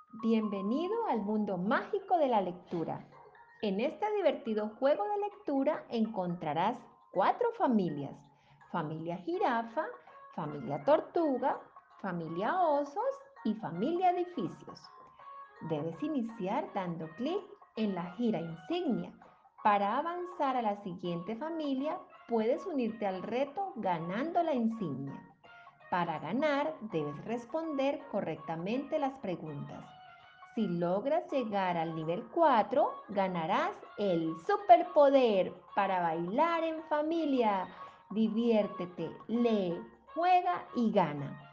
Bienvenido al mundo mágico de la lectura. En este divertido juego de lectura encontrarás 4 familias. Familia jirafa, familia tortuga, familia osos y familia edificios. Debes iniciar dando clic en la gira insignia. Para avanzar a la siguiente familia, puedes unirte al reto ganando la insignia. Para ganar, debes responder correctamente las preguntas. Si logras llegar al nivel 4, ganarás el superpoder para bailar en familia. Diviértete, lee, juega y gana.